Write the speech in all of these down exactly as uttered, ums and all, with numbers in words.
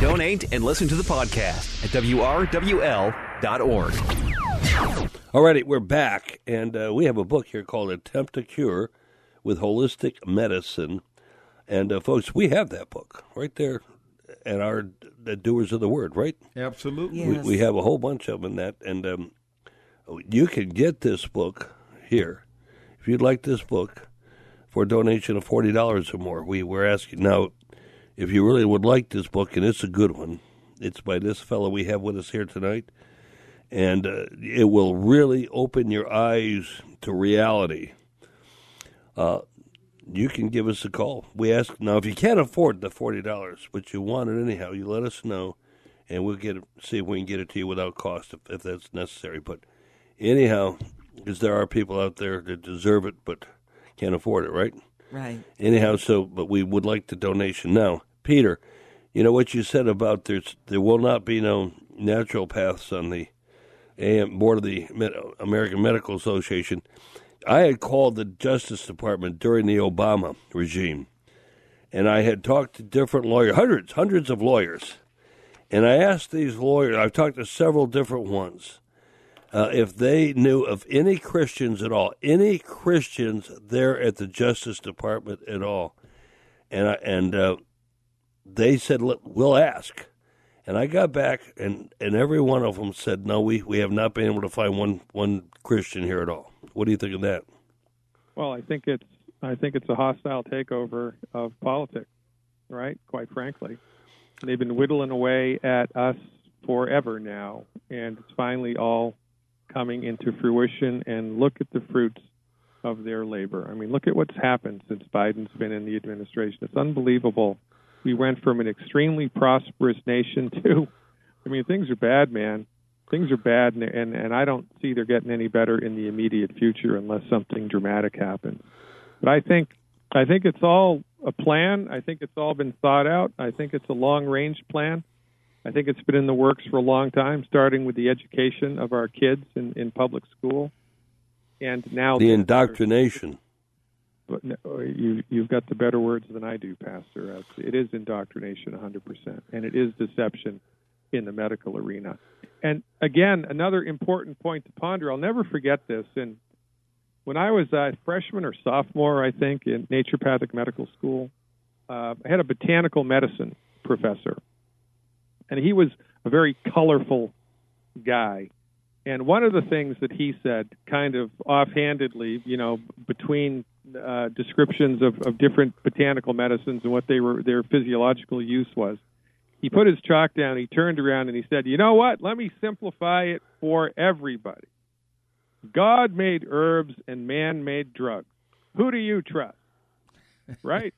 Donate and listen to the podcast at W R W L dot org. All righty, we're back, and uh, we have a book here called Attempt to Cure with Holistic Medicine. And, uh, folks, we have that book right there at our the Doers of the Word, right? Absolutely. Yes. We, we have a whole bunch of them in that, and um, you can get this book here. If you'd like this book for a donation of forty dollars or more, we were asking. Now, if you really would like this book, and it's a good one, it's by this fellow we have with us here tonight, and uh, it will really open your eyes to reality. Uh, you can give us a call. We ask, now, if you can't afford the forty dollars, but you want it anyhow, you let us know, and we'll get it, see if we can get it to you without cost, if, if that's necessary. But anyhow, because there are people out there that deserve it but can't afford it, right? Right. Anyhow, so, but we would like the donation. Now, Peter, you know what you said about there's there will not be no naturopaths on the A M board of the American Medical Association. I had called the Justice Department during the Obama regime, and I had talked to different lawyers, hundreds, hundreds of lawyers, and I asked these lawyers, I've talked to several different ones, uh, if they knew of any Christians at all, any Christians there at the Justice Department at all, and I, and uh, they said, we'll ask. And I got back, and, and every one of them said, no, we, we have not been able to find one, one Christian here at all. What do you think of that? Well, I think it's I think it's a hostile takeover of politics, right? Quite frankly, they've been whittling away at us forever now, and it's finally all coming into fruition. And look at the fruits of their labor. I mean, look at what's happened since Biden's been in the administration. It's unbelievable. We went from an extremely prosperous nation to, I mean, things are bad, man. Things are bad, and, and and I don't see they're getting any better in the immediate future unless something dramatic happens. But I think I think it's all a plan. I think it's all been thought out. I think it's a long-range plan. I think it's been in the works for a long time, starting with the education of our kids in, in public school, and now the indoctrination. But you you've got the better words than I do, Pastor. It is indoctrination, one hundred percent, and it is deception in the medical arena. And again, another important point to ponder, I'll never forget this. And when I was a freshman or sophomore, I think, in naturopathic medical school, uh, I had a botanical medicine professor. And he was a very colorful guy. And one of the things that he said, kind of offhandedly, you know, between uh, descriptions of, of different botanical medicines and what they were, their physiological use was, he put his chalk down, he turned around, and he said, you know what? Let me simplify it for everybody. God made herbs and man made drugs. Who do you trust? Right?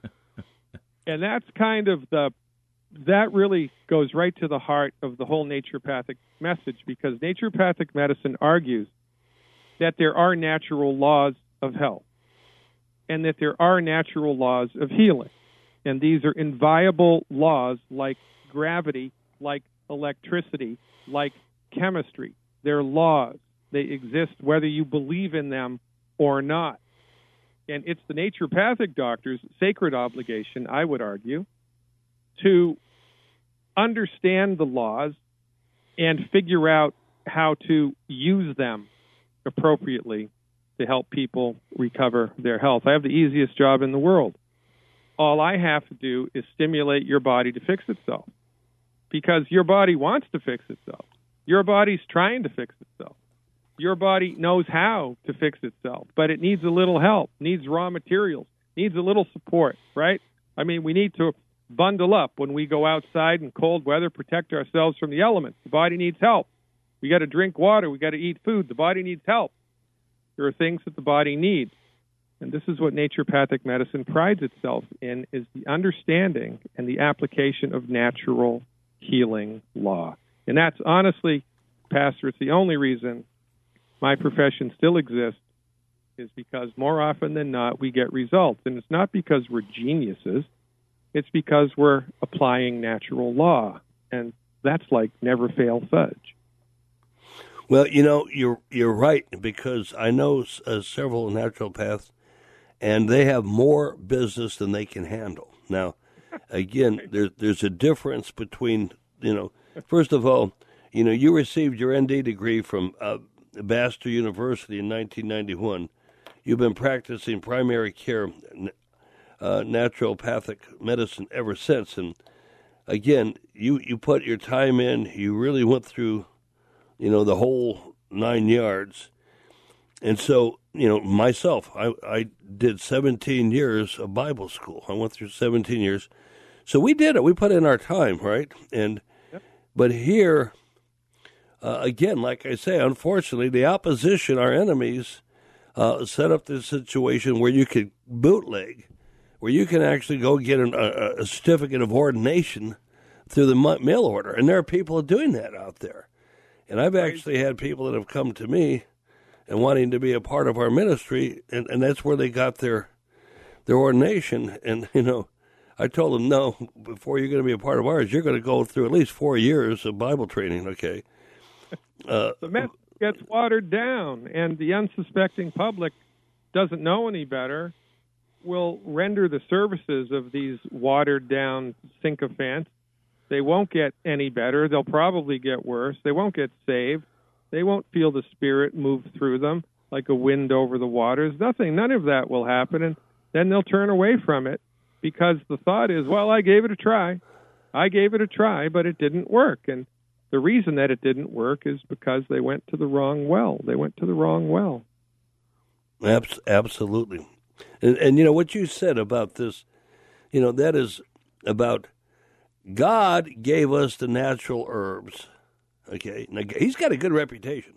And that's kind of the, that really goes right to the heart of the whole naturopathic message, because naturopathic medicine argues that there are natural laws of health and that there are natural laws of healing. And these are inviolable laws like gravity, like electricity, like chemistry. They're laws. They exist whether you believe in them or not. And it's the naturopathic doctor's sacred obligation, I would argue, to understand the laws and figure out how to use them appropriately to help people recover their health. I have the easiest job in the world. All I have to do is stimulate your body to fix itself, because your body wants to fix itself. Your body's trying to fix itself. Your body knows how to fix itself, but it needs a little help, needs raw materials, needs a little support, right? I mean, we need to bundle up when we go outside in cold weather, protect ourselves from the elements. The body needs help. We got to drink water. We got to eat food. The body needs help. There are things that the body needs. And this is what naturopathic medicine prides itself in, is the understanding and the application of natural healing law. And that's honestly, Pastor, it's the only reason my profession still exists, is because more often than not we get results. And it's not because we're geniuses. It's because we're applying natural law. And that's like never fail fudge. Well, you know, you're you're right, because I know uh, several naturopaths, and they have more business than they can handle. Now, again, there's there's a difference between, you know, first of all, you know, you received your N D degree from uh, Bastyr University in nineteen ninety-one. You've been practicing primary care, uh, naturopathic medicine ever since. And again, you, you put your time in. You really went through, you know, the whole nine yards. And so, you know, myself, I, I did seventeen years of Bible school. I went through seventeen years. So we did it. We put in our time, right? And yep. But here, uh, again, like I say, unfortunately, the opposition, our enemies, uh, set up this situation where you could bootleg, where you can actually go get an, a, a certificate of ordination through the mail order. And there are people doing that out there. And I've actually had people that have come to me and wanting to be a part of our ministry, and, and that's where they got their their ordination. And, you know, I told them, no, before you're going to be a part of ours, you're going to go through at least four years of Bible training, okay? Uh, the message gets watered down, and the unsuspecting public doesn't know any better, will render the services of these watered-down sycophants. They won't get any better. They'll probably get worse. They won't get saved. They won't feel the Spirit move through them like a wind over the waters. Nothing, none of that will happen, and then they'll turn away from it because the thought is, well, I gave it a try. I gave it a try, but it didn't work. And the reason that it didn't work is because they went to the wrong well. They went to the wrong well. Abs- absolutely. And, and, you know, what you said about this, you know, that is about God gave us the natural herbs. Okay, now he's got a good reputation,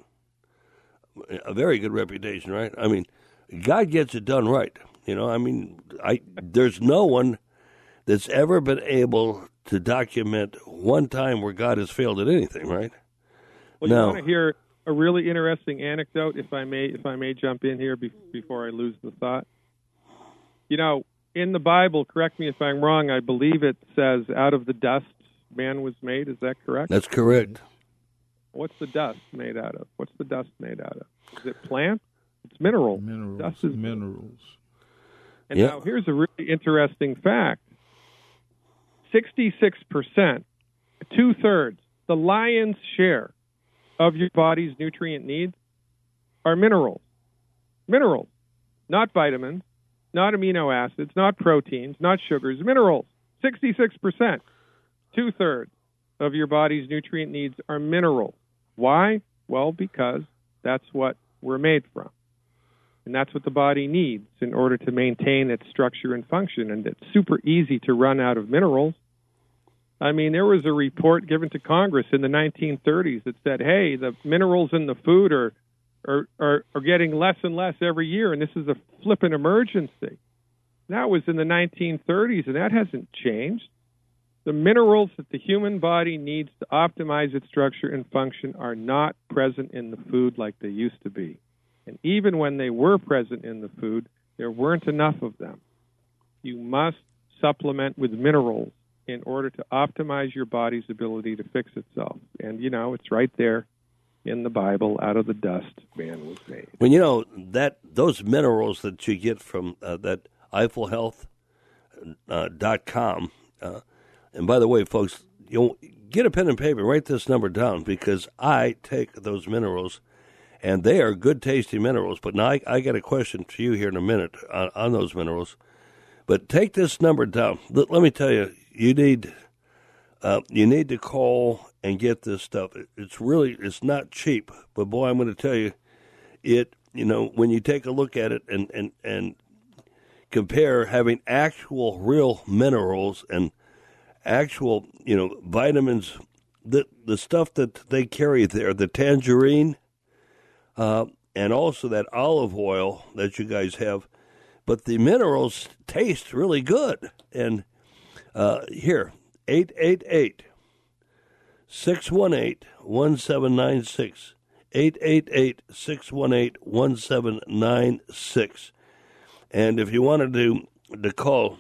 a very good reputation, right? I mean, God gets it done right. You know, I mean, I there's no one that's ever been able to document one time where God has failed at anything, right? Well, you now, want to hear a really interesting anecdote, if I may, if I may jump in here be, before I lose the thought. You know, in the Bible, correct me if I'm wrong, I believe it says, "Out of the dust man was made." Is that correct? That's correct. What's the dust made out of? What's the dust made out of? Is it plant? It's mineral. Minerals. Dust is minerals. And yep. Now here's a really interesting fact. sixty-six percent, two-thirds, the lion's share of your body's nutrient needs are minerals. Minerals, not vitamins, not amino acids, not proteins, not sugars, minerals. sixty-six percent, two-thirds of your body's nutrient needs are minerals. Why? Well, because that's what we're made from. And that's what the body needs in order to maintain its structure and function. And it's super easy to run out of minerals. I mean, there was a report given to Congress in the nineteen thirties that said, hey, the minerals in the food are are, are, are getting less and less every year, and this is a flippin' emergency. That was in the nineteen thirties, and that hasn't changed. The minerals that the human body needs to optimize its structure and function are not present in the food like they used to be. And even when they were present in the food, there weren't enough of them. You must supplement with minerals in order to optimize your body's ability to fix itself. And, you know, it's right there in the Bible, out of the dust man was made. Well, you know, that those minerals that you get from uh, that Eiffel Health dot com, uh, and by the way, folks, you'll get a pen and paper, write this number down, because I take those minerals, and they are good-tasting minerals. But now I, I got a question for you here in a minute on, on those minerals. But take this number down. Let, let me tell you, you need uh, you need to call and get this stuff. It, it's really it's not cheap, but boy, I'm going to tell you, it. You know, when you take a look at it and and and compare having actual real minerals and actual, you know, vitamins, the the stuff that they carry there, the tangerine, uh, and also that olive oil that you guys have, but the minerals taste really good. And uh, here, eight eight eight, six one eight, one seven nine six, eight eight eight, six one eight, one seven nine six. And if you wanted to, to call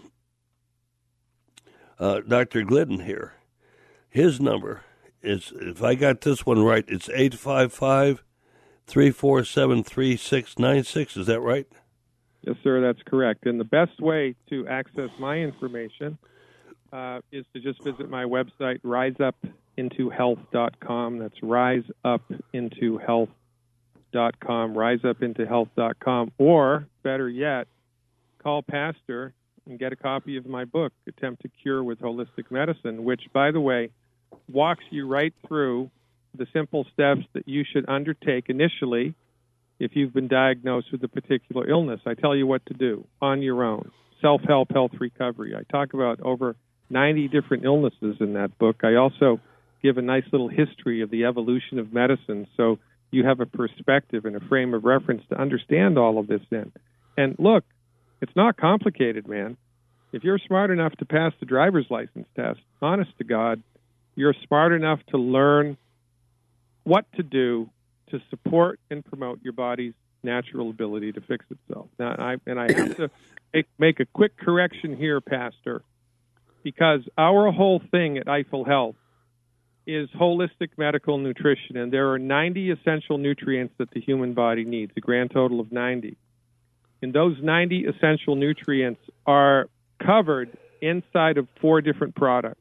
Uh, Doctor Glidden here, his number is, if I got this one right, it's eight five five, three four seven, three six nine six. Is that right? Yes, sir, that's correct. And the best way to access my information uh, is to just visit my website, rise up into health dot com. That's rise up into health dot com, rise up into health dot com. Or, better yet, call Pastor and get a copy of my book, Attempt to Cure with Holistic Medicine, which, by the way, walks you right through the simple steps that you should undertake initially if you've been diagnosed with a particular illness. I tell you what to do on your own. Self-help, health recovery. I talk about over ninety different illnesses in that book. I also give a nice little history of the evolution of medicine so you have a perspective and a frame of reference to understand all of this in. And look, it's not complicated, man. If you're smart enough to pass the driver's license test, honest to God, you're smart enough to learn what to do to support and promote your body's natural ability to fix itself. Now, I, and I have to make, make a quick correction here, Pastor, because our whole thing at Eiffel Health is holistic medical nutrition, and there are ninety essential nutrients that the human body needs, a grand total of ninety. And those ninety essential nutrients are covered inside of four different products.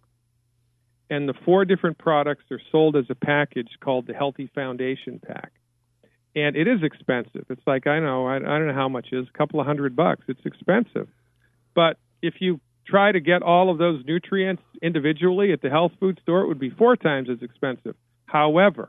And the four different products are sold as a package called the Healthy Foundation Pack. And it is expensive. It's like, I know, I, I don't know how much it is, a couple of hundred bucks. It's expensive. But if you try to get all of those nutrients individually at the health food store, it would be four times as expensive. However,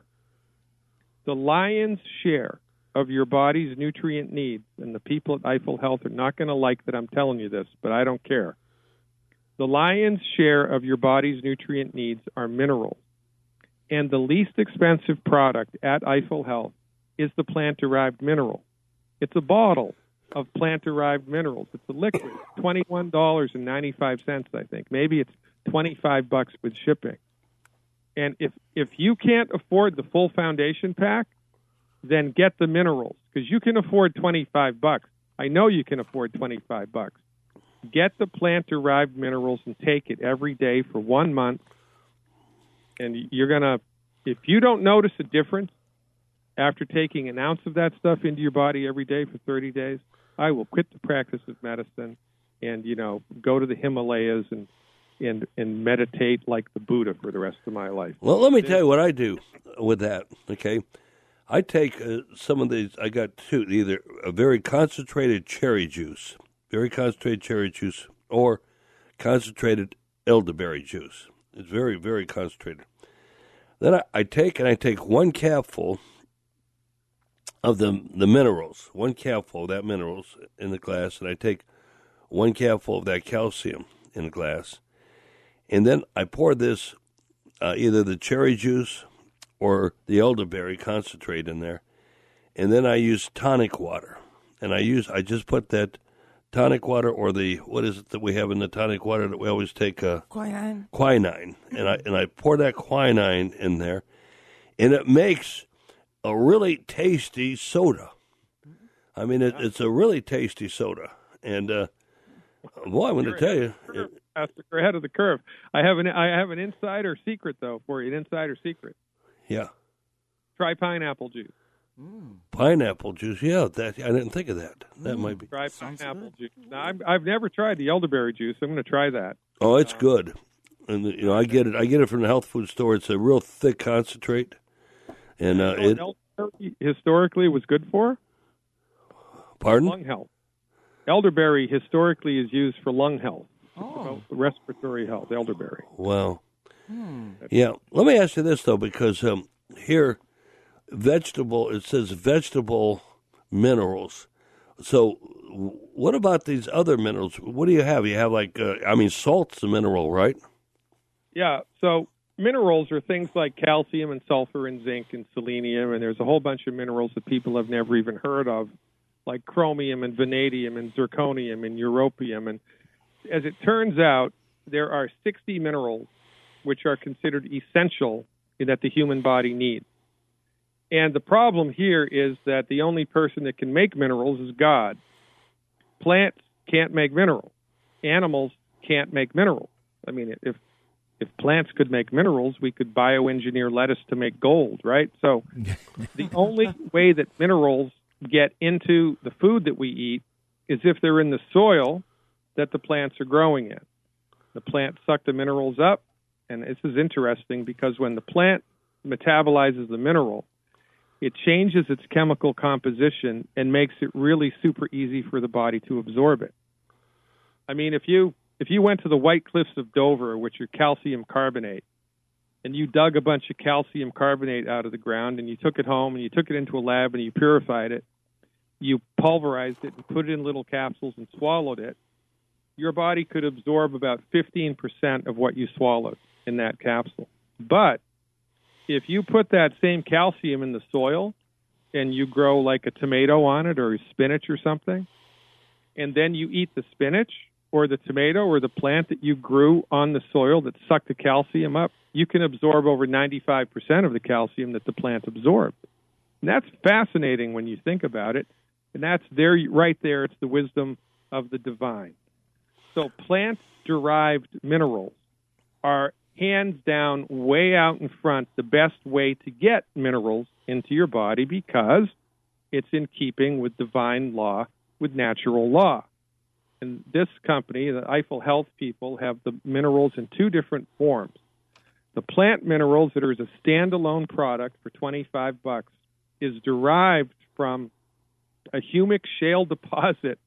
the lion's share of your body's nutrient needs, and the people at Eiffel Health are not going to like that I'm telling you this, but I don't care. The lion's share of your body's nutrient needs are minerals. And the least expensive product at Eiffel Health is the plant-derived mineral. It's a bottle of plant-derived minerals. It's a liquid, twenty-one dollars and ninety-five cents, I think. Maybe it's twenty-five bucks with shipping. And if, if you can't afford the full foundation pack, then get the minerals, because you can afford twenty-five bucks. I know you can afford twenty-five bucks. Get the plant-derived minerals and take it every day for one month. And you're going to, if you don't notice a difference after taking an ounce of that stuff into your body every day for thirty days, I will quit the practice of medicine and, you know, go to the Himalayas and and and meditate like the Buddha for the rest of my life. Well, let me tell you what I do with that, okay? I take uh, some of these, I got two, either a very concentrated cherry juice, very concentrated cherry juice, or concentrated elderberry juice. It's very, very concentrated. Then I, I take and I take one capful of the the minerals, one capful of that minerals in the glass, and I take one capful of that calcium in the glass, and then I pour this, uh, either the cherry juice or the elderberry concentrate in there, and then I use tonic water, and I use I just put that tonic water, or the, what is it that we have in the tonic water that we always take? Uh, Quinine. Quinine. And I, and I pour that quinine in there, and it makes a really tasty soda. I mean, it, it's a really tasty soda. And, uh, boy, I'm going to tell you. It, You're ahead of the curve. I have an I have an insider secret, though, for you, an insider secret. Yeah. Try pineapple juice. Mm. Pineapple juice, yeah. That I didn't think of that. That Mm. might be. Try pineapple juice. Now, I've, I've never tried the elderberry juice. I'm going to try that. Oh, it's uh, good. And you know, I get it. I get it from the health food store. It's a real thick concentrate, and uh, you it know elderberry historically was good for. Pardon? Lung health. Elderberry historically is used for lung health, oh. respiratory health. Elderberry. Wow. Hmm. Yeah. Let me ask you this though, because um, here. Vegetable, it says vegetable minerals. So what about these other minerals? What do you have? You have like, uh, I mean, salt's a mineral, right? Yeah, so minerals are things like calcium and sulfur and zinc and selenium, and there's a whole bunch of minerals that people have never even heard of, like chromium and vanadium and zirconium and europium. And as it turns out, there are sixty minerals which are considered essential that the human body needs. And the problem here is that the only person that can make minerals is God. Plants can't make minerals. Animals can't make minerals. I mean, if if plants could make minerals, we could bioengineer lettuce to make gold, right? So the only way that minerals get into the food that we eat is if they're in the soil that the plants are growing in. The plant sucked the minerals up, and this is interesting because when the plant metabolizes the mineral, it changes its chemical composition and makes it really super easy for the body to absorb it. I mean, if you if you went to the White Cliffs of Dover, which are calcium carbonate, and you dug a bunch of calcium carbonate out of the ground and you took it home and you took it into a lab and you purified it, you pulverized it and put it in little capsules and swallowed it, your body could absorb about fifteen percent of what you swallowed in that capsule. But if you put that same calcium in the soil and you grow like a tomato on it or spinach or something, and then you eat the spinach or the tomato or the plant that you grew on the soil that sucked the calcium up, you can absorb over ninety-five percent of the calcium that the plant absorbed. And that's fascinating when you think about it. And that's there, right there. It's the wisdom of the divine. So plant-derived minerals are hands down, way out in front, the best way to get minerals into your body because it's in keeping with divine law, with natural law. And this company, the Eiffel Health people, have the minerals in two different forms. The plant minerals that are as a standalone product for twenty-five bucks is derived from a humic shale deposit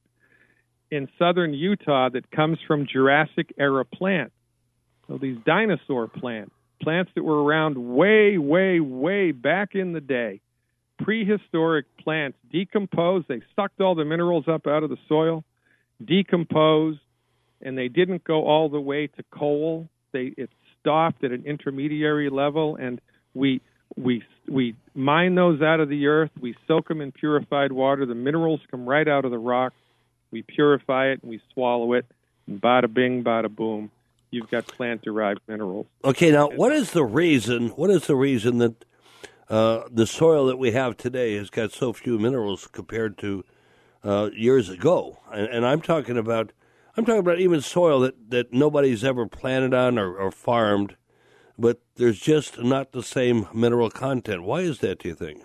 in southern Utah that comes from Jurassic-era plants. So these dinosaur plants, plants that were around way, way, way back in the day, prehistoric plants, decomposed. They sucked all the minerals up out of the soil, decomposed, and they didn't go all the way to coal. They it stopped at an intermediary level, and we we we mine those out of the earth. We soak them in purified water. The minerals come right out of the rock. We purify it, and we swallow it, and bada bing, bada boom, you've got plant-derived minerals. Okay, now what is the reason? What is the reason that uh, the soil that we have today has got so few minerals compared to uh, years ago? And, and I'm talking about, I'm talking about even soil that, that nobody's ever planted on or, or farmed, but there's just not the same mineral content. Why is that, do you think?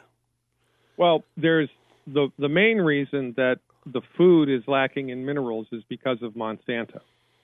Well, there's the the main reason that the food is lacking in minerals is because of Monsanto.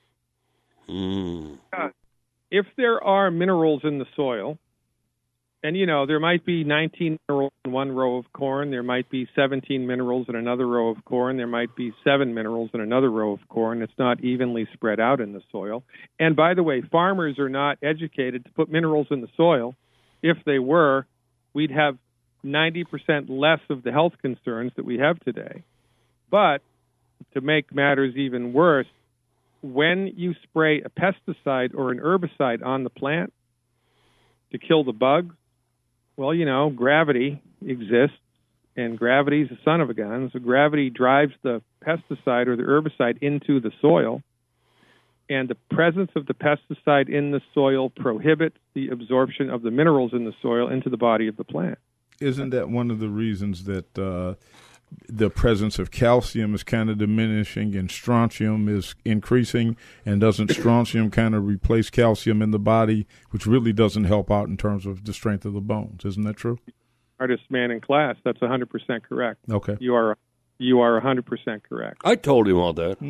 Mm. If there are minerals in the soil, and, you know, there might be nineteen minerals in one row of corn, there might be seventeen minerals in another row of corn, there might be seven minerals in another row of corn. It's not evenly spread out in the soil. And, by the way, farmers are not educated to put minerals in the soil. If they were, we'd have ninety percent less of the health concerns that we have today. But to make matters even worse, when you spray a pesticide or an herbicide on the plant to kill the bugs, well, you know, gravity exists, and gravity's the son of a gun. So gravity drives the pesticide or the herbicide into the soil, and the presence of the pesticide in the soil prohibits the absorption of the minerals in the soil into the body of the plant. Isn't that one of the reasons that uh, the presence of calcium is kind of diminishing and strontium is increasing? And doesn't strontium kind of replace calcium in the body, which really doesn't help out in terms of the strength of the bones? Isn't that true? Hardest man in class. That's one hundred percent correct. Okay. You are you are one hundred percent correct. I told him all that.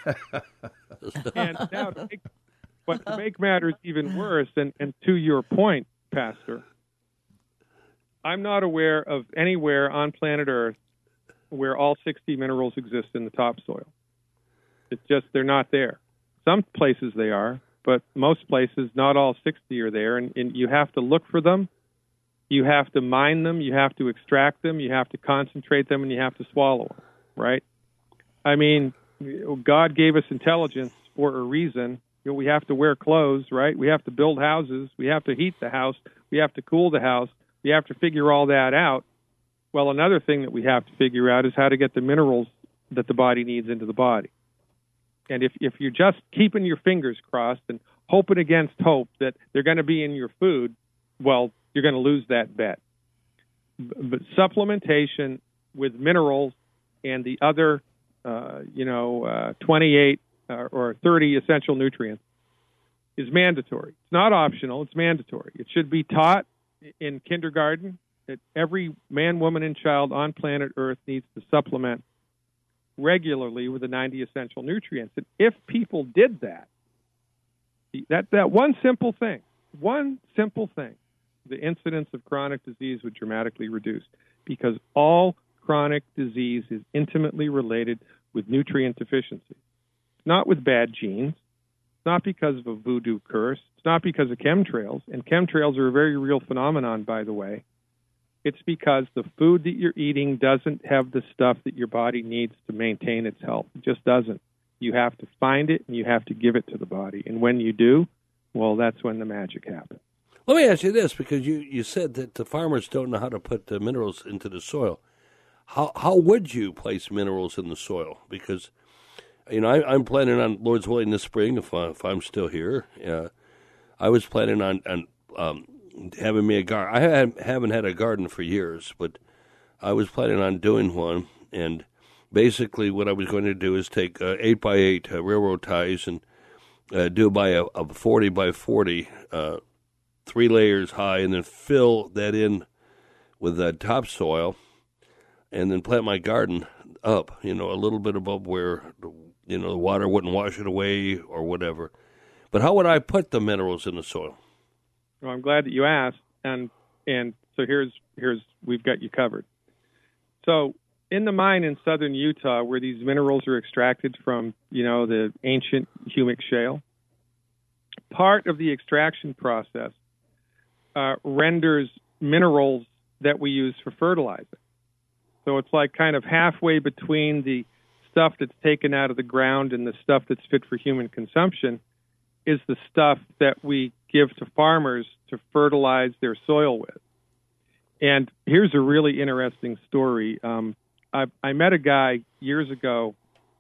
And now, to make, but to make matters even worse, and, and to your point, Pastor, I'm not aware of anywhere on planet Earth where all sixty minerals exist in the topsoil. It's just they're not there. Some places they are, but most places not all sixty are there, and, and you have to look for them. You have to mine them. You have to extract them. You have to concentrate them, and you have to swallow them, right? I mean, God gave us intelligence for a reason. You know, we have to wear clothes, right? We have to build houses. We have to heat the house. We have to cool the house. We have to figure all that out. Well, another thing that we have to figure out is how to get the minerals that the body needs into the body. And if, if you're just keeping your fingers crossed and hoping against hope that they're going to be in your food, well, you're going to lose that bet. But supplementation with minerals and the other, uh, you know, uh, twenty-eight uh, or thirty essential nutrients is mandatory. It's not optional. It's mandatory. It should be taught in kindergarten that every man, woman, and child on planet Earth needs to supplement regularly with the ninety essential nutrients. And if people did that, That that one simple thing, one simple thing, the incidence of chronic disease would dramatically reduce, because all chronic disease is intimately related with nutrient deficiency. It's not with bad genes. It's not because of a voodoo curse. It's not because of chemtrails. And chemtrails are a very real phenomenon, by the way. It's because the food that you're eating doesn't have the stuff that your body needs to maintain its health. It just doesn't. You have to find it, and you have to give it to the body. And when you do, well, that's when the magic happens. Let me ask you this, because you, you said that the farmers don't know how to put the minerals into the soil. How how would you place minerals in the soil? Because, you know, I, I'm planning on, Lord's willing, this spring, if, I, if I'm still here, uh, I was planning on, on um, having me a garden. I had, haven't had a garden for years, but I was planning on doing one, and basically what I was going to do is take uh, eight by eight uh, railroad ties and uh, do by a, a forty by forty, uh, three layers high, and then fill that in with uh, topsoil, and then plant my garden up, you know, a little bit above where, you know, the water wouldn't wash it away or whatever. But how would I put the minerals in the soil? Well, I'm glad that you asked, and and so here's here's we've got you covered. So in the mine in southern Utah, where these minerals are extracted from, you know, the ancient humic shale, part of the extraction process uh, renders minerals that we use for fertilizer. So it's like kind of halfway between the stuff that's taken out of the ground and the stuff that's fit for human consumption is the stuff that we give to farmers to fertilize their soil with. And here's a really interesting story. Um, I, I met a guy years ago.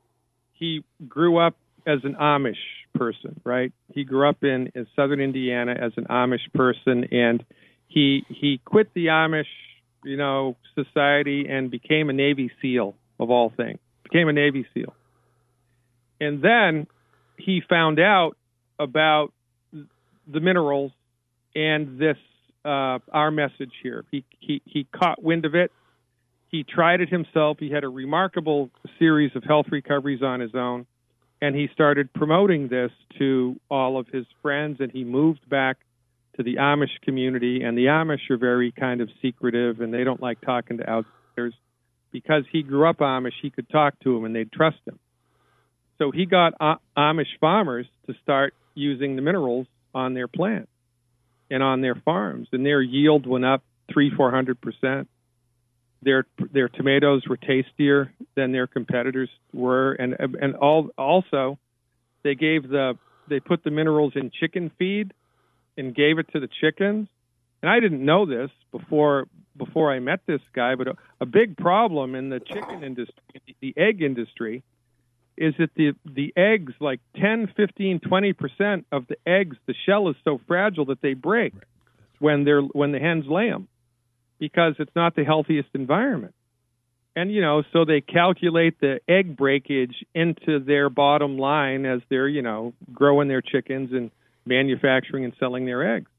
He grew up as an Amish person, right? He grew up in, in southern Indiana as an Amish person, and he he quit the Amish, you know, society and became a Navy SEAL, of all things. Became a Navy SEAL. And then he found out about the minerals and this, uh, our message here. He, he, he caught wind of it. He tried it himself. He had a remarkable series of health recoveries on his own, and he started promoting this to all of his friends, and he moved back to the Amish community, and the Amish are very kind of secretive, and they don't like talking to outsiders. Because he grew up Amish, he could talk to them, and they'd trust him. So he got Amish farmers to start using the minerals on their plants and on their farms, and their yield went up three, four hundred percent. Their their tomatoes were tastier than their competitors were, and and all, also they gave the they put the minerals in chicken feed and gave it to the chickens. And I didn't know this before before I met this guy, but a, a big problem in the chicken industry, the egg industry, is that the the eggs, like ten, fifteen, twenty percent of the eggs, the shell is so fragile that they break when they're when the hens lay them, because it's not the healthiest environment. And, you know, so they calculate the egg breakage into their bottom line as they're, you know, growing their chickens and manufacturing and selling their eggs.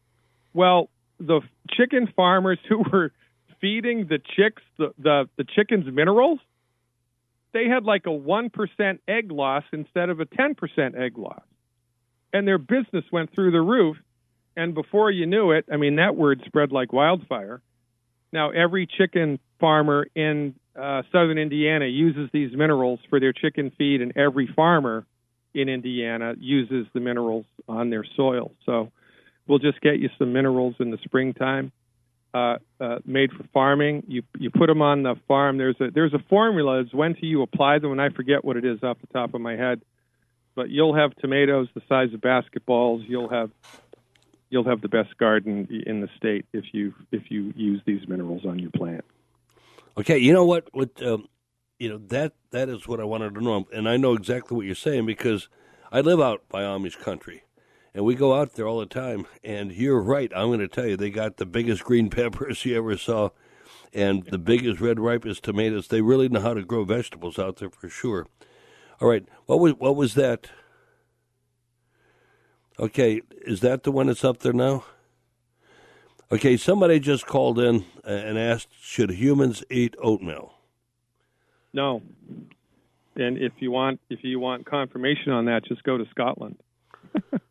Well, the chicken farmers who were feeding the chicks, the, the, the chickens minerals, they had like a one percent egg loss instead of a ten percent egg loss. And their business went through the roof. And before you knew it, I mean, that word spread like wildfire. Now, every chicken farmer in uh, southern Indiana uses these minerals for their chicken feed, and every farmer in Indiana uses the minerals on their soil. So we'll just get you some minerals in the springtime, uh, uh, made for farming. You you put them on the farm. There's a there's a formula. It's when do you apply them, and I forget what it is off the top of my head. But you'll have tomatoes the size of basketballs. You'll have you'll have the best garden in the state if you if you use these minerals on your plant. Okay, you know what? What um, you know that that is what I wanted to know, and I know exactly what you're saying because I live out by Amish country, and we go out there all the time. And you're right. I'm going to tell you, they got the biggest green peppers you ever saw, and the biggest red ripest tomatoes. They really know how to grow vegetables out there for sure. All right, what was what was that? Okay, is that the one that's up there now? Okay, somebody just called in and asked, should humans eat oatmeal? No. And if you want if you want confirmation on that, just go to Scotland.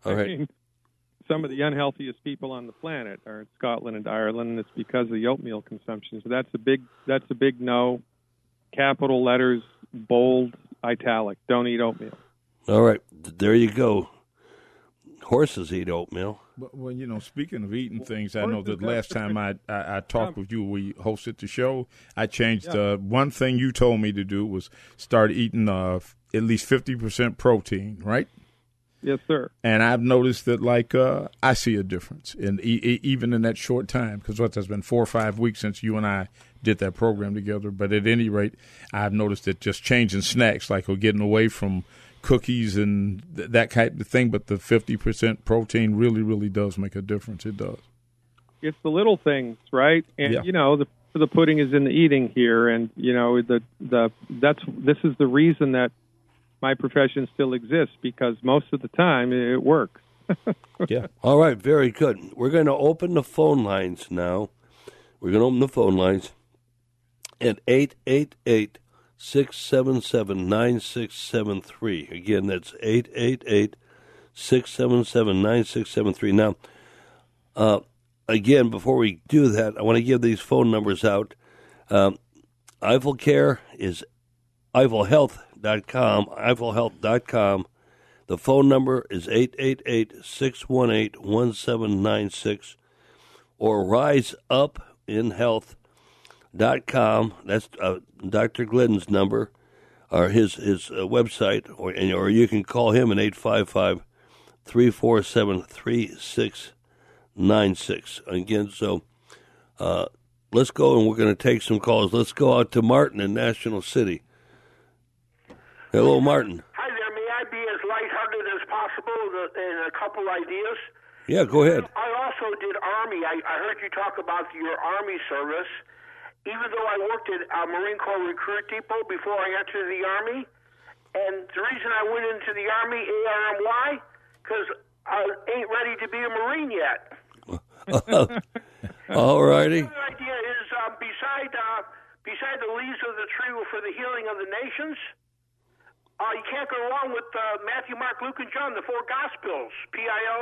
All right. I mean, some of the unhealthiest people on the planet are in Scotland and Ireland, and it's because of the oatmeal consumption. So that's a big that's a big no. Capital letters, bold, italic. Don't eat oatmeal. All right. There you go. Horses eat oatmeal. But, well, you know, speaking of eating things, I know that last time I, I, I talked with you, we hosted the show, I changed Yeah. uh, one thing you told me to do was start eating uh, at least fifty percent protein, right? Yes, sir. And I've noticed that, like, uh, I see a difference, in, e- e- even in that short time, because what, that's been four or five weeks since you and I did that program together. But at any rate, I've noticed that just changing snacks, like we're getting away from cookies and th- that kind of thing, but the fifty percent protein really, really does make a difference. It does. It's the little things, right? And Yeah. you know, the the pudding is in the eating here, and you know, the the that's this is the reason that my profession still exists, because most of the time it works. Yeah. All right, very good. We're going to open the phone lines now. We're going to open the phone lines at eight eight eight, six seven seven, nine six seven three. Again, that's eight eight eight, six seven seven, nine six seven three. Now, uh, again, before we do that, I want to give these phone numbers out. Um, Eiffel Care is eiffel health dot com, eiffel health dot com. The phone number is eight eight eight, six one eight, one seven nine six, or rise up in health dot com. That's uh, Doctor Glidden's number, or his his uh, website, or and, or you can call him at eight five five, three four seven, three six nine six. Again, so uh, let's go, and we're going to take some calls. Let's go out to Martin in National City. Hello, Martin. Hi there. May I be as lighthearted as possible in a couple ideas? Yeah, go ahead. I also did Army. I, I heard you talk about your Army service. Even though I worked at a Marine Corps Recruit Depot before I entered the Army, and the reason I went into the Army, A R M Y, because I ain't ready to be a Marine yet. All righty. The other idea is uh, beside, uh, beside the leaves of the tree for the healing of the nations, uh, you can't go wrong with uh, Matthew, Mark, Luke, and John, the four Gospels, P I L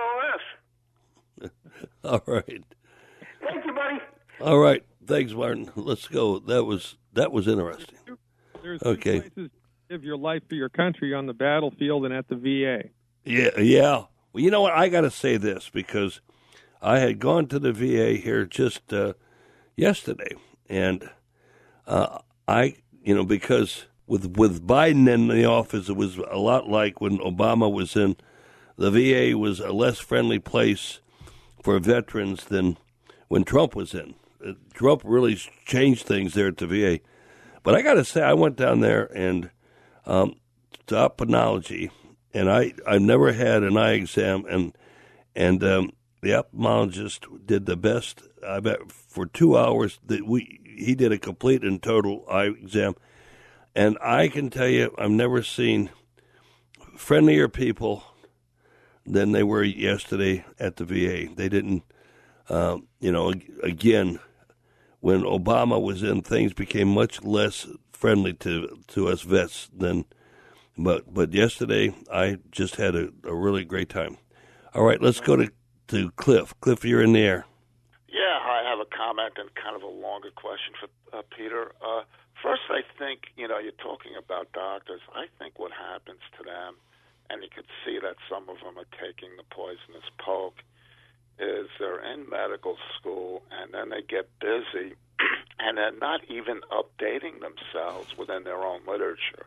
O S. All right. Thank you, buddy. All right. Thanks, Martin. Let's go. That was that was interesting. There's Okay. two places to live your life for your country: on the battlefield and at the V A. Yeah, yeah. Well, you know what? I got to say this because I had gone to the V A here just uh, yesterday, and uh, I, you know, because with with Biden in the office, it was a lot like when Obama was in. The V A was a less friendly place for veterans than when Trump was in. Uh, Trump really changed things there at the V A. But I got to say, I went down there and um, to ophthalmology, and I I've never had an eye exam, and and um, the ophthalmologist did the best. I bet for two hours that we he did a complete and total eye exam, and I can tell you, I've never seen friendlier people than they were yesterday at the V A. They didn't, uh, you know, again, when Obama was in, things became much less friendly to, to us vets than, but but yesterday I just had a, a really great time. All right, let's go to, to Cliff. Cliff, you're in the air. Yeah, I have a comment and kind of a longer question for uh, Peter. Uh, first, I think, you know, you're talking about doctors. I think what happens to them, and you can see that some of them are taking the poisonous poke, is they're in medical school and then they get busy and they're not even updating themselves within their own literature.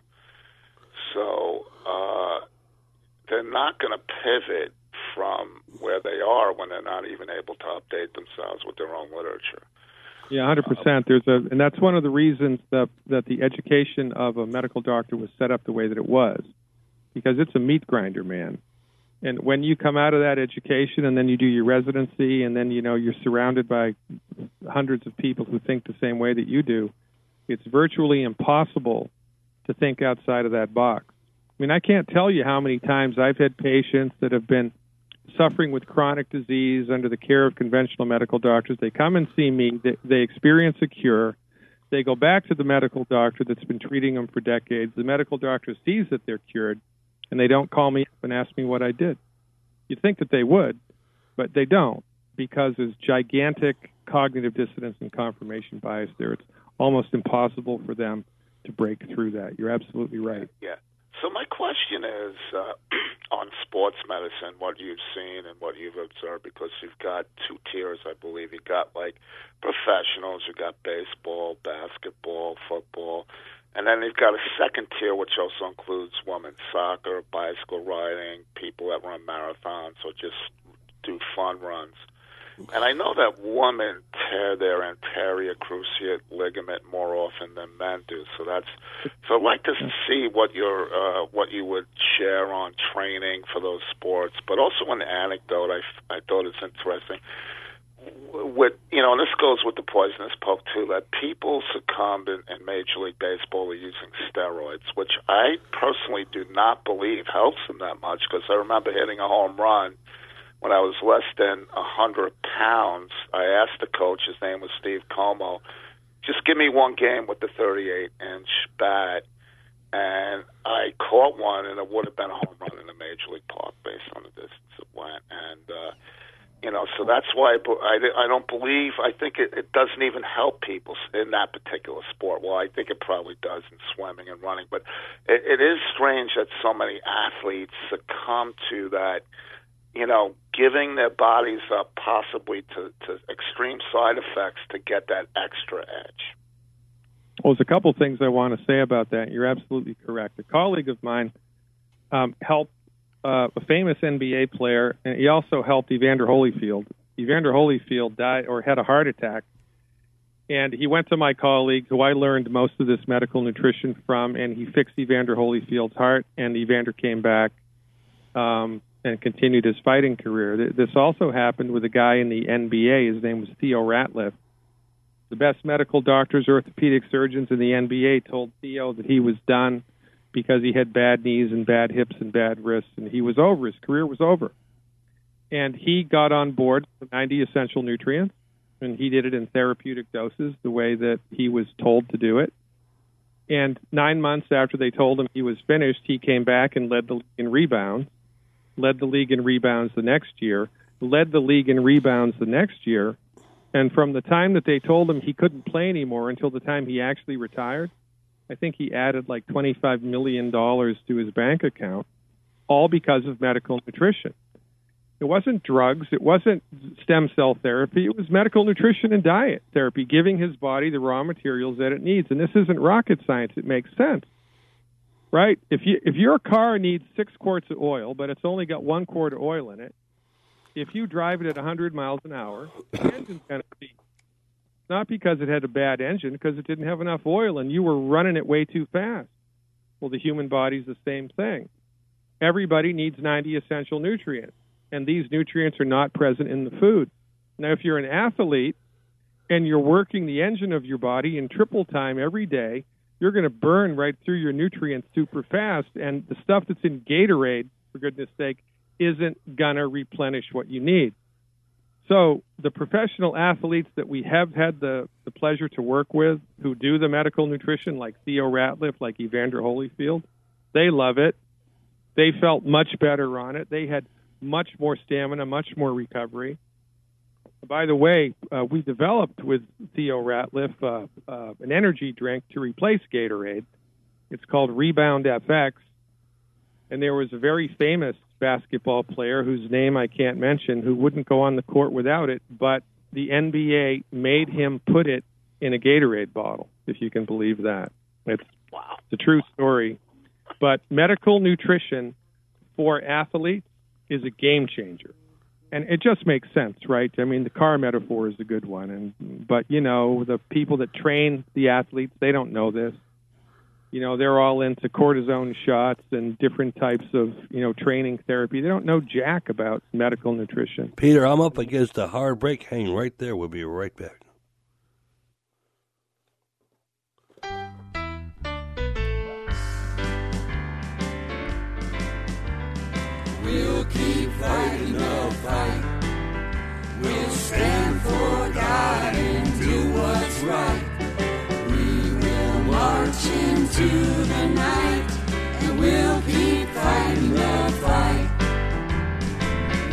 So uh, they're not going to pivot from where they are when they're not even able to update themselves with their own literature. Yeah, one hundred percent. There's a, and that's one of the reasons that that the education of a medical doctor was set up the way that it was, because it's a meat grinder, man. And when you come out of that education and then you do your residency and then, you know, you're surrounded by hundreds of people who think the same way that you do, it's virtually impossible to think outside of that box. I mean, I can't tell you how many times I've had patients that have been suffering with chronic disease under the care of conventional medical doctors. They come and see me, they, they experience a cure, they go back to the medical doctor that's been treating them for decades. The medical doctor sees that they're cured, and they don't call me up and ask me what I did. You'd think that they would, but they don't, because there's gigantic cognitive dissonance and confirmation bias there. It's almost impossible for them to break through that. You're absolutely right. Yeah. So my question is uh, on sports medicine, what you've seen and what you've observed, because you've got two tiers, I believe. You've got, like, professionals, you've got baseball, basketball, football, and then you've got a second tier, which also includes women's soccer, bicycle riding, people that run marathons or just do fun runs. And I know that women tear their anterior cruciate ligament more often than men do. So that's so I'd like to see what your uh, what you would share on training for those sports, but also an anecdote I, I thought it's interesting. With you know, and this goes with the poisonous poke too, that people succumb in, in Major League Baseball are using steroids, which I personally do not believe helps them that much, because I remember hitting a home run when I was less than one hundred pounds. I asked the coach, his name was Steve Como, just give me one game with the thirty-eight inch bat, and I caught one, and it would have been a home run in the Major League Park based on the distance it went. And, uh, you know, so that's why I, I don't believe, I think it, it doesn't even help people in that particular sport. Well, I think it probably does in swimming and running, but it, it is strange that so many athletes succumb to that, you know, giving their bodies up possibly to, to extreme side effects to get that extra edge. Well, there's a couple things I want to say about that. You're absolutely correct. A colleague of mine um, helped uh, a famous N B A player, and he also helped Evander Holyfield. Evander Holyfield died or had a heart attack, and he went to my colleague, who I learned most of this medical nutrition from, and he fixed Evander Holyfield's heart, and Evander came back um, and continued his fighting career. This also happened with a guy in the N B A. His name was Theo Ratliff. The best medical doctors, orthopedic surgeons in the N B A told Theo that he was done because he had bad knees and bad hips and bad wrists, and he was over. His career was over. And he got on board with ninety essential nutrients, and he did it in therapeutic doses the way that he was told to do it. And nine months after they told him he was finished, he came back and led the league in rebounds, led the league in rebounds the next year, led the league in rebounds the next year, and from the time that they told him he couldn't play anymore until the time he actually retired, I think he added like twenty-five million dollars to his bank account, all because of medical nutrition. It wasn't drugs. It wasn't stem cell therapy. It was medical nutrition and diet therapy, giving his body the raw materials that it needs. And this isn't rocket science. It makes sense, right? If you if your car needs six quarts of oil, but it's only got one quart of oil in it, if you drive it at one hundred miles an hour, the engine's going to be not because it had a bad engine, because it didn't have enough oil and you were running it way too fast. Well, the human body's the same thing. Everybody needs ninety essential nutrients, and these nutrients are not present in the food. Now, if you're an athlete and you're working the engine of your body in triple time every day, you're going to burn right through your nutrients super fast, and the stuff that's in Gatorade, for goodness sake, isn't going to replenish what you need. So the professional athletes that we have had the, the pleasure to work with who do the medical nutrition, like Theo Ratliff, like Evander Holyfield, they love it. They felt much better on it. They had much more stamina, much more recovery. By the way, uh, we developed with Theo Ratliff uh, uh, an energy drink to replace Gatorade. It's called Rebound F X. And there was a very famous basketball player whose name I can't mention who wouldn't go on the court without it, but the N B A made him put it in a Gatorade bottle, if you can believe that. It's, wow. It's a true story. But medical nutrition for athletes is a game changer. And it just makes sense, right? I mean, the car metaphor is a good one. And but, you know, the people that train the athletes, they don't know this. You know, they're all into cortisone shots and different types of, you know, training therapy. They don't know jack about medical nutrition. Peter, I'm up against a hard break. Hang right there. We'll be right back. We'll keep fighting the fight. We'll stand for God and do what's right. March into the night, and we'll keep fighting the fight.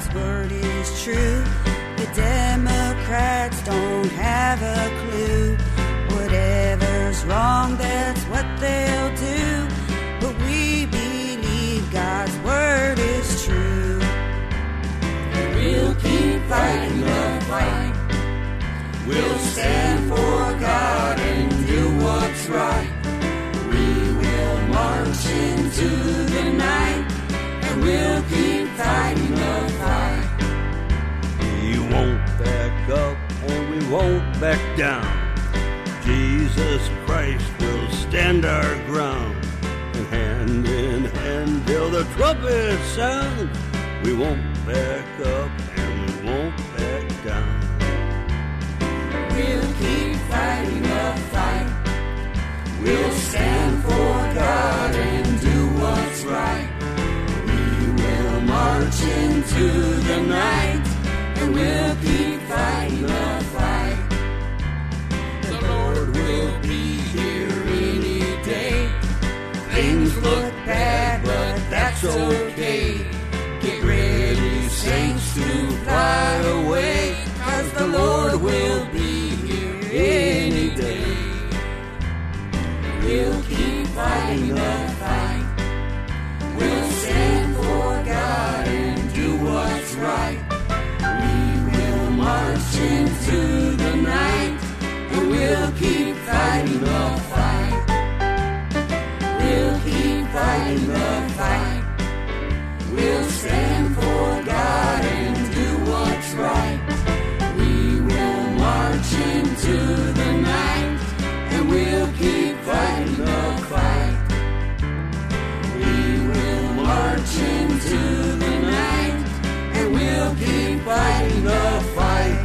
word is true. The Democrats don't have a clue. Whatever's wrong, that's what they'll do. But we believe God's word is true. We'll keep fighting the fight. We'll stand for God and do what's right. We will march into the night, and we'll keep fighting the fight. We won't back up and we won't back down. Jesus Christ will stand our ground. And hand in hand till the trumpet sounds, we won't back up and we won't back down. We'll keep fighting the fight. We'll stand for God and do what's right. We will march into the night, and we'll keep fighting the fight. The Lord will be here any day. Things look bad, but that's okay. Get ready, saints, to fly away, 'cause the Lord will be here any day. We'll keep fighting the fight. We'll stand for God and do what's right. We will march into the night, and we'll keep fighting the fight. We'll keep fighting the fight. We'll stand for God and do what's right. We will march into the night, and we'll keep fighting the fight. We will march into the night, and we'll keep fighting the fight.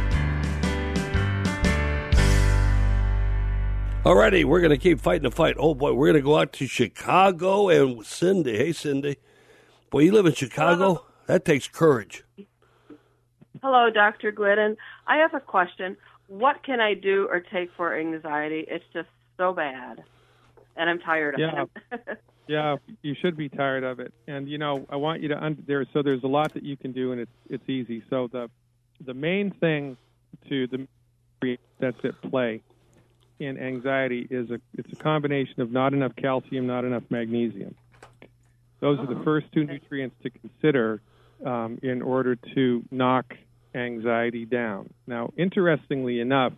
Alrighty, we're going to keep fighting the fight. Oh, boy, we're going to go out to Chicago and Cindy. Hey, Cindy. Boy, you live in Chicago? Hello. That takes courage. Hello, Doctor Glidden. I have a question. What can I do or take for anxiety? It's just so bad, and I'm tired yeah. of it. Yeah, you should be tired of it. And, you know, I want you to un- – there. So there's a lot that you can do, and it's it's easy. So the the main thing to the that's at play in anxiety is a it's a combination of not enough calcium, not enough magnesium. Those are the first two nutrients to consider um, in order to knock anxiety down. Now, interestingly enough,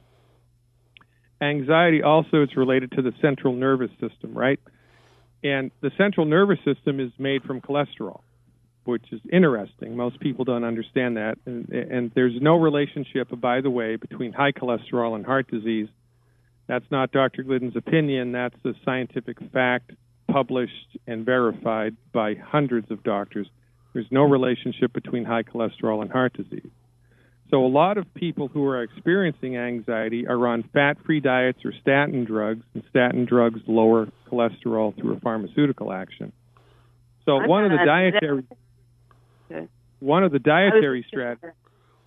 anxiety also is related to the central nervous system, right? And the central nervous system is made from cholesterol, which is interesting. Most people don't understand that. And, and there's no relationship, by the way, between high cholesterol and heart disease. That's not Doctor Glidden's opinion. That's a scientific fact published and verified by hundreds of doctors. There's no relationship between high cholesterol and heart disease. So a lot of people who are experiencing anxiety are on fat-free diets or statin drugs, and statin drugs lower cholesterol through a pharmaceutical action. So I'm one of the gonna- dietary Okay. one of the dietary I was- strategies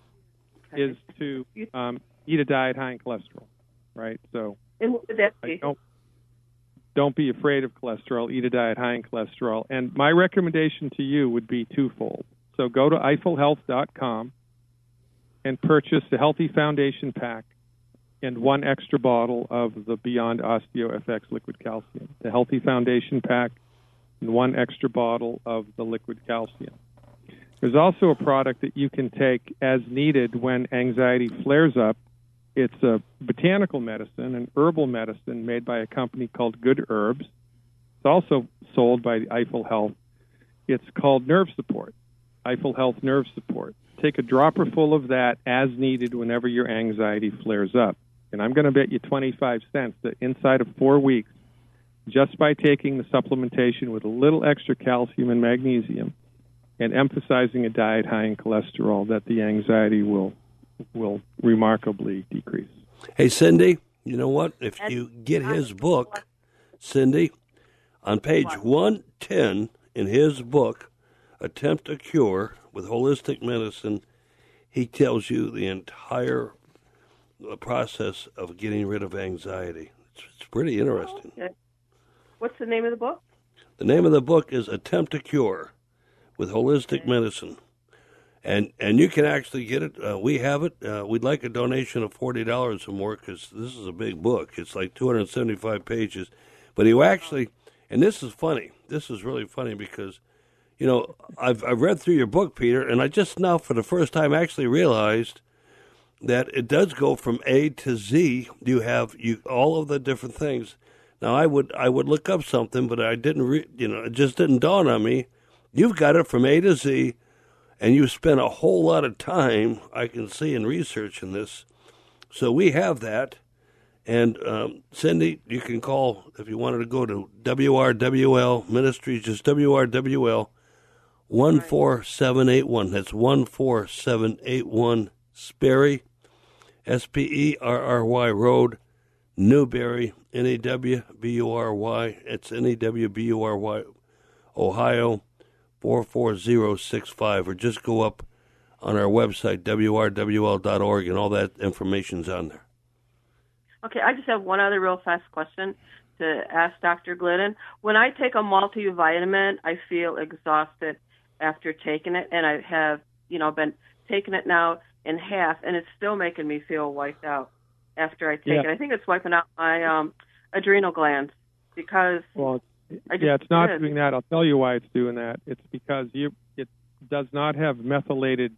is to um, eat a diet high in cholesterol, right? So And what would that I be? don't don't be afraid of cholesterol. Eat a diet high in cholesterol. And my recommendation to you would be twofold. So go to Eiffel Health dot com and purchase the Healthy Foundation Pack and one extra bottle of the Beyond Osteo F X Liquid Calcium. The Healthy Foundation Pack and one extra bottle of the liquid calcium. There's also a product that you can take as needed when anxiety flares up. It's a botanical medicine, an herbal medicine made by a company called Good Herbs. It's also sold by Eiffel Health. It's called Nerve Support, Eiffel Health Nerve Support. Take a dropper full of that as needed whenever your anxiety flares up. And I'm going to bet you twenty-five cents that inside of four weeks, just by taking the supplementation with a little extra calcium and magnesium and emphasizing a diet high in cholesterol, that the anxiety will will remarkably decrease. Hey, Cindy, you know what? If you get his book, Cindy, on page one ten in his book, Attempt a Cure with Holistic Medicine, he tells you the entire process of getting rid of anxiety. It's, it's pretty interesting. Okay. What's the name of the book? The name of the book is Attempt a Cure with Holistic Okay. Medicine. And and you can actually get it. Uh, we have it. Uh, we'd like a donation of forty dollars or more because this is a big book. It's like two hundred seventy-five pages. But you actually, and this is funny. This is really funny because, you know, I've I've read through your book, Peter, and I just now for the first time actually realized that it does go from A to Z. You have you all of the different things. Now I would I would look up something, but I didn't. Re, you know, it just didn't dawn on me. You've got it from A to Z. And you spent a whole lot of time, I can see, in researching this. So we have that. And um, Cindy, you can call if you wanted to go to W R W L Ministries, just W R W L one four seven eight one. That's one four seven eight one Sperry, S P E R R Y Road, Newberry, N E W B U R Y. It's N E W B U R Y, Ohio. four four zero six five, or just go up on our website, W R W L dot org, and all that information's on there. Okay, I just have one other real fast question to ask Doctor Glidden. When I take a multivitamin, I feel exhausted after taking it, and I have, you know, been taking it now in half, and it's still making me feel wiped out after I take yeah. it. I think it's wiping out my um, adrenal glands because... Well, I just yeah, it's not did. doing that. I'll tell you why it's doing that. It's because you it does not have methylated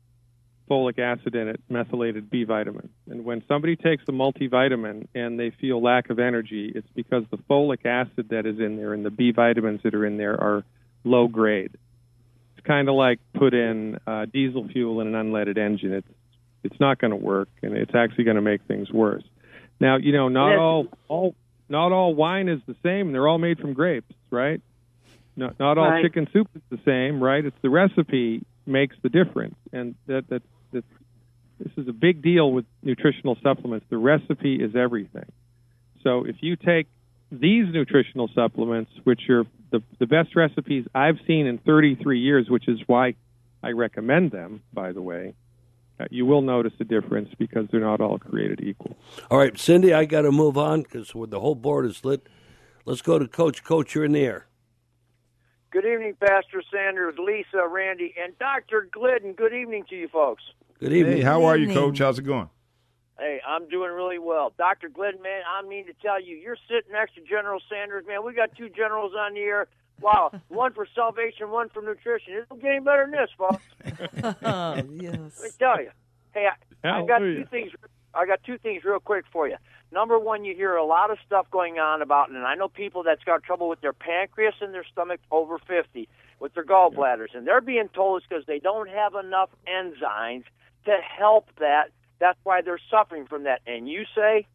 folic acid in it, methylated B vitamin. And when somebody takes a multivitamin and they feel lack of energy, it's because the folic acid that is in there and the B vitamins that are in there are low grade. It's kind of like put in uh, diesel fuel in an unleaded engine. It's it's not going to work, and it's actually going to make things worse. Now, you know, not all all. Not all wine is the same. They're all made from grapes, right? Not, not all right. chicken soup is the same, right? It's the recipe makes the difference, and that that that this is a big deal with nutritional supplements. The recipe is everything. So if you take these nutritional supplements, which are the the best recipes I've seen in thirty-three years, which is why I recommend them, by the way, Uh, you will notice a difference because they're not all created equal. All right, Cindy, I got to move on because the whole board is lit. Let's go to Coach. Coach, you're in the air. Good evening, Pastor Sanders, Lisa, Randy, and Doctor Glidden. Good evening to you folks. Good evening. Hey, how Good are evening. you, Coach? How's it going? Hey, I'm doing really well. Doctor Glidden, man, I mean to tell you, you're sitting next to General Sanders, man. We got two generals on the air. Wow, one for salvation, one for nutrition. It don't get any better than this, folks. Oh, yes. Let me tell you. Hey, I, I got Hallelujah. two things. I got two things real quick for you. Number one, you hear a lot of stuff going on about, and I know people that's got trouble with their pancreas and their stomach over fifty, with their gallbladders, and they're being told it's because they don't have enough enzymes to help that. That's why they're suffering from that. And you say?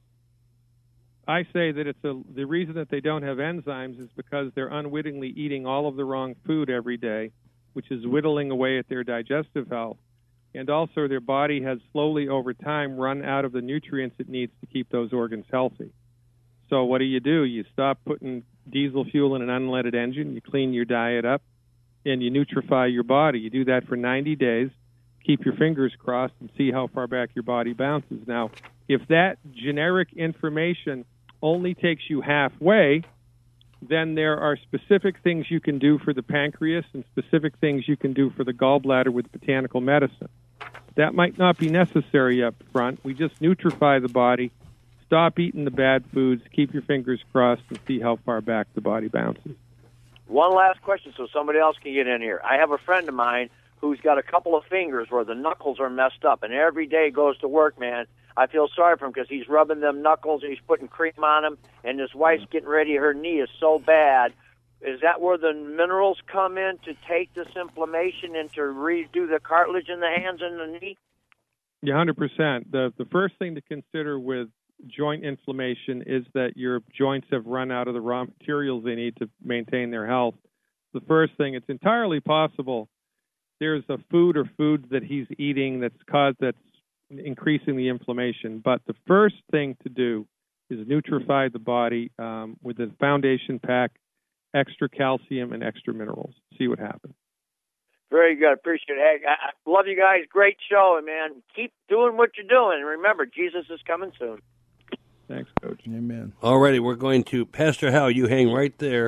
I say that it's a, the reason that they don't have enzymes is because they're unwittingly eating all of the wrong food every day, which is whittling away at their digestive health. And also their body has slowly over time run out of the nutrients it needs to keep those organs healthy. So what do you do? You stop putting diesel fuel in an unleaded engine, you clean your diet up, and you nutrify your body. You do that for ninety days, keep your fingers crossed, and see how far back your body bounces. Now, if that generic information only takes you halfway, then there are specific things you can do for the pancreas and specific things you can do for the gallbladder with botanical medicine. That might not be necessary up front. We just nutrify the body, stop eating the bad foods, keep your fingers crossed, and see how far back the body bounces. One last question so somebody else can get in here. I have a friend of mine who's got a couple of fingers where the knuckles are messed up, and every day he goes to work, man. I feel sorry for him because he's rubbing them knuckles and he's putting cream on them, and his wife's getting ready. Her knee is so bad. Is that where the minerals come in to take this inflammation and to redo the cartilage in the hands and the knee? Yeah, one hundred percent. The, the first thing to consider with joint inflammation is that your joints have run out of the raw materials they need to maintain their health. The first thing, it's entirely possible there's a food or foods that he's eating that's caused that's increasing the inflammation. But the first thing to do is nutrify the body um, with the foundation pack, extra calcium and extra minerals. See what happens. Very good. Appreciate it. Hey, I I love you guys. Great show, and man, keep doing what you're doing. And remember, Jesus is coming soon. Thanks, Coach. Amen. All righty, we're going to, Pastor Hal, you hang right there.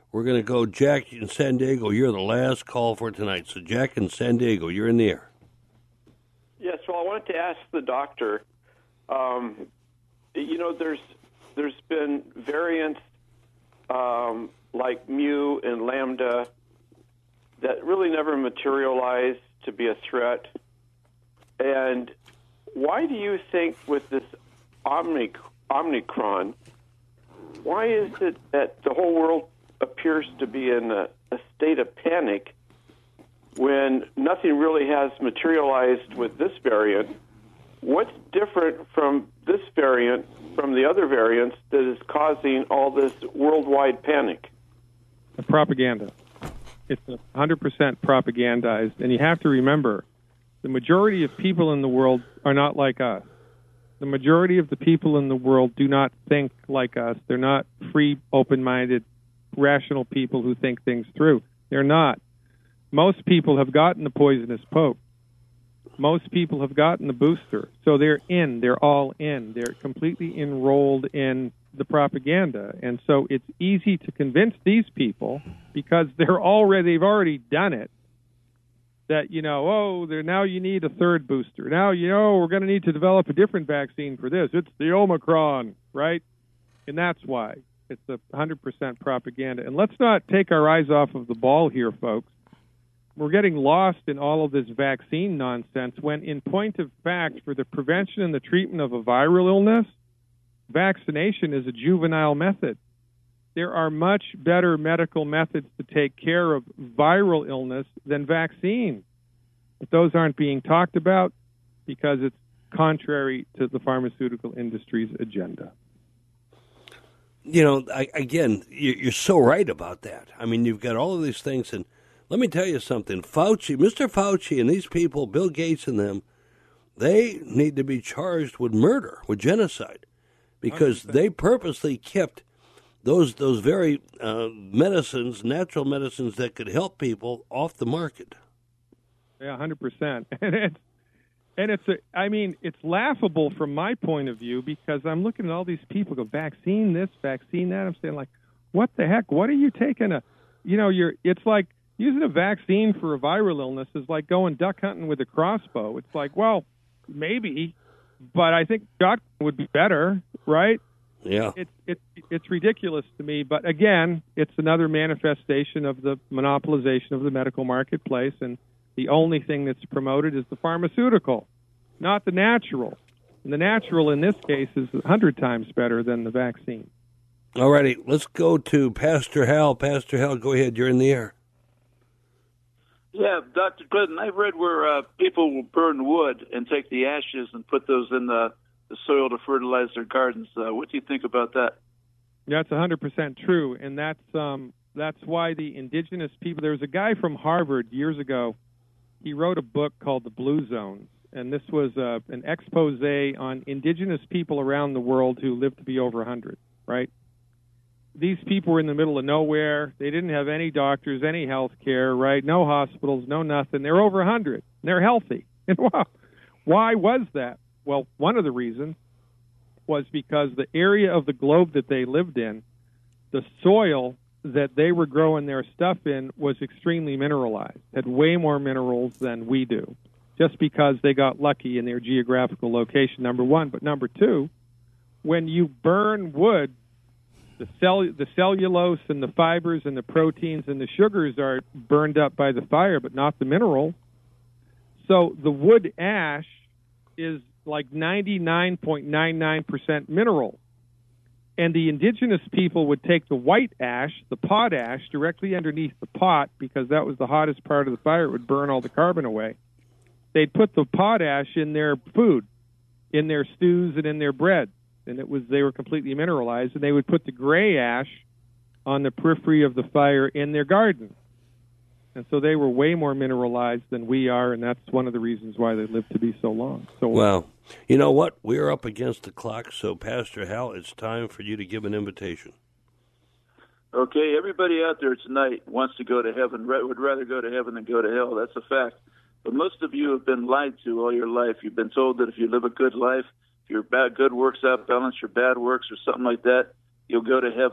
We're going to go Jack in San Diego. You're the last call for tonight. So, Jack in San Diego, you're in the air. Yes, well, I wanted to ask the doctor, um, you know, there's there's been variants um, like mu and lambda that really never materialized to be a threat. And why do you think with this Omnic- Omicron, why is it that the whole world appears to be in a, a state of panic when nothing really has materialized with this variant? What's different from this variant from the other variants that is causing all this worldwide panic? The propaganda. It's one hundred percent propagandized. And you have to remember, the majority of people in the world are not like us. The majority of the people in the world do not think like us. They're not free, open-minded, rational people who think things through. They're not. Most people have gotten the poisonous poke. Most people have gotten the booster. So they're in. They're all in. They're completely enrolled in the propaganda. And so it's easy to convince these people, because they're already, they've already done it, that, you know, oh, there, now you need a third booster. Now, you know, we're going to need to develop a different vaccine for this. It's the Omicron, right? And that's why. It's a one hundred percent propaganda. And let's not take our eyes off of the ball here, folks. We're getting lost in all of this vaccine nonsense when, in point of fact, for the prevention and the treatment of a viral illness, vaccination is a juvenile method. There are much better medical methods to take care of viral illness than vaccine. But those aren't being talked about because it's contrary to the pharmaceutical industry's agenda. You know, I, again, you're so right about that. I mean, you've got all of these things, and let me tell you something. Fauci, Mister Fauci and these people, Bill Gates and them, they need to be charged with murder, with genocide, because they purposely kept those those very uh, medicines, natural medicines that could help people, off the market. Yeah, one hundred percent. And it's, and it's a, I mean, it's laughable from my point of view, because I'm looking at all these people go, vaccine this, vaccine that. I'm saying, like, what the heck? What are you taking a, you know, you're, it's like using a vaccine for a viral illness is like going duck hunting with a crossbow. It's like, well, maybe, but I think shotgun would be better, right? Yeah. It's it's it's ridiculous to me, but again, it's another manifestation of the monopolization of the medical marketplace, and the only thing that's promoted is the pharmaceutical, not the natural. And the natural in this case is a hundred times better than the vaccine. All righty, let's go to Pastor Hal. Pastor Hal, go ahead. You're in the air. Yeah, Doctor Clinton, I've read where uh, people will burn wood and take the ashes and put those in the, the soil to fertilize their gardens. Uh, what do you think about that? That's one hundred percent true, and that's um, that's why the indigenous people. There was a guy from Harvard years ago. He wrote a book called The Blue Zones, and this was uh, an expose on indigenous people around the world who lived to be over one hundred, right? These people were in the middle of nowhere. They didn't have any doctors, any health care, right? No hospitals, no nothing. They're over one hundred. They're healthy. And wow, why was that? Well, one of the reasons was because the area of the globe that they lived in, the soil that they were growing their stuff in was extremely mineralized, had way more minerals than we do, just because they got lucky in their geographical location, number one. But number two, when you burn wood, the cell, the cellulose and the fibers and the proteins and the sugars are burned up by the fire, but not the mineral. So the wood ash is like ninety-nine point nine nine percent mineral. And the indigenous people would take the white ash, the pot ash, directly underneath the pot, because that was the hottest part of the fire. It would burn all the carbon away. They'd put the pot ash in their food, in their stews and in their bread. And it was they were completely mineralized. And they would put the gray ash on the periphery of the fire in their garden. And so they were way more mineralized than we are, and that's one of the reasons why they lived to be so long. So, well, you know what? We're up against the clock, so Pastor Hal, it's time for you to give an invitation. Okay, everybody out there tonight wants to go to heaven, would rather go to heaven than go to hell. That's a fact. But most of you have been lied to all your life. You've been told that if you live a good life, if your bad good works outbalance your bad works or something like that, you'll go to heaven.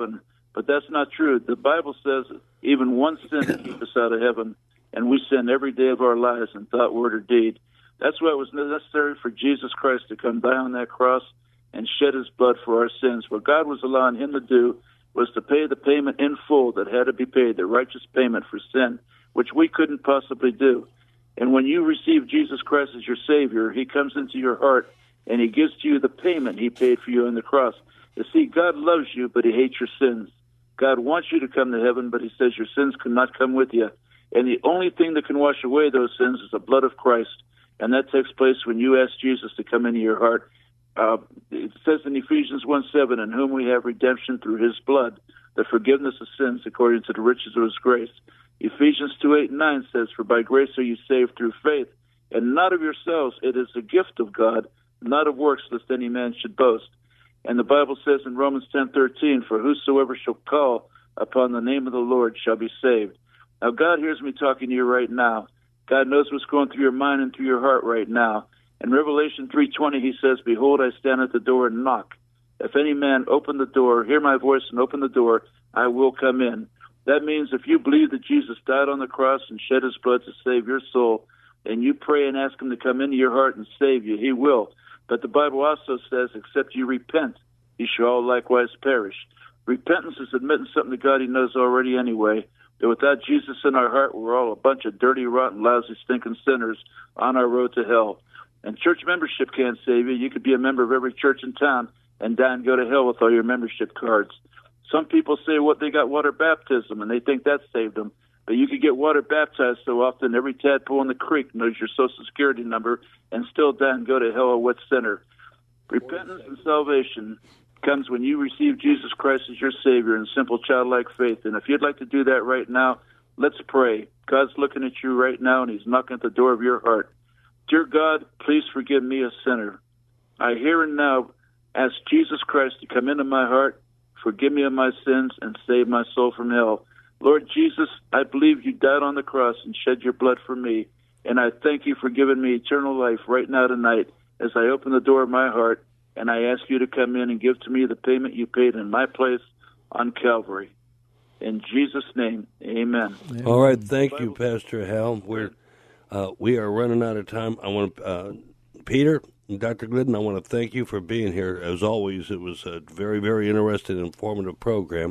But that's not true. The Bible says even one sin can keep us out of heaven, and we sin every day of our lives in thought, word, or deed. That's why it was necessary for Jesus Christ to come die on that cross and shed his blood for our sins. What God was allowing him to do was to pay the payment in full that had to be paid, the righteous payment for sin, which we couldn't possibly do. And when you receive Jesus Christ as your Savior, he comes into your heart and he gives to you the payment he paid for you on the cross. You see, God loves you, but he hates your sins. God wants you to come to heaven, but he says your sins cannot come with you. And the only thing that can wash away those sins is the blood of Christ. And that takes place when you ask Jesus to come into your heart. Uh, it says in Ephesians one seven, in whom we have redemption through his blood, the forgiveness of sins according to the riches of his grace. Ephesians two eight and nine says, for by grace are you saved through faith, and not of yourselves. It is a gift of God, not of works, lest any man should boast. And the Bible says in Romans ten thirteen, for whosoever shall call upon the name of the Lord shall be saved. Now, God hears me talking to you right now. God knows what's going through your mind and through your heart right now. In Revelation three twenty, he says, behold, I stand at the door and knock. If any man open the door, hear my voice and open the door, I will come in. That means if you believe that Jesus died on the cross and shed his blood to save your soul, and you pray and ask him to come into your heart and save you, he will. But the Bible also says, except you repent, ye shall all likewise perish. Repentance is admitting something to God he knows already anyway. That without Jesus in our heart, we're all a bunch of dirty, rotten, lousy, stinking sinners on our road to hell. And church membership can't save you. You could be a member of every church in town and die and go to hell with all your membership cards. Some people say what they got water baptism, and they think that saved them. But you could get water baptized so often every tadpole in the creek knows your Social Security number and still die and go to hell a wet sinner. Repentance and salvation comes when you receive Jesus Christ as your Savior in simple childlike faith. And if you'd like to do that right now, let's pray. God's looking at you right now, and he's knocking at the door of your heart. Dear God, please forgive me, a sinner. I here and now ask Jesus Christ to come into my heart, forgive me of my sins, and save my soul from hell. Lord Jesus, I believe you died on the cross and shed your blood for me, and I thank you for giving me eternal life right now tonight as I open the door of my heart, and I ask you to come in and give to me the payment you paid in my place on Calvary. In Jesus' name, amen. All right, thank you, Pastor Hal. We're uh, we are running out of time. I want to, uh, Peter and Doctor Glidden, I want to thank you for being here. As always, it was a very, very interesting, informative program,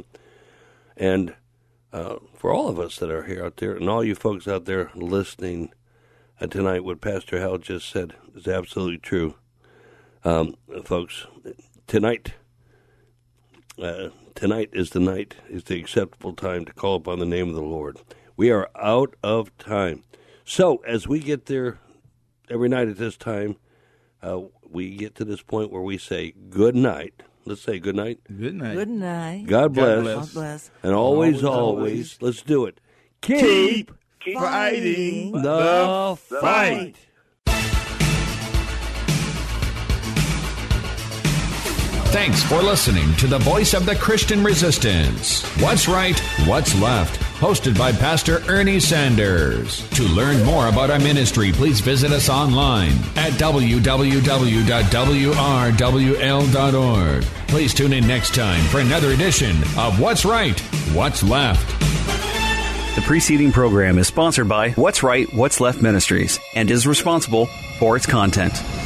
and uh, for all of us that are here out there, and all you folks out there listening uh, tonight, what Pastor Hal just said is absolutely true. Um, folks, tonight, uh, tonight is the night, is the acceptable time to call upon the name of the Lord. We are out of time. So, as we get there every night at this time, uh, we get to this point where we say good night. Let's say good night. Good night. Good night. God bless. God bless. God bless. And always, always, always, always, let's do it. Keep, Keep, keep fighting the, the fight. fight. Thanks for listening to the Voice of the Christian Resistance. What's Right, What's Left? Hosted by Pastor Ernie Sanders. To learn more about our ministry, please visit us online at w w w dot w r w l dot org. Please tune in next time for another edition of What's Right, What's Left. The preceding program is sponsored by What's Right, What's Left Ministries and is responsible for its content.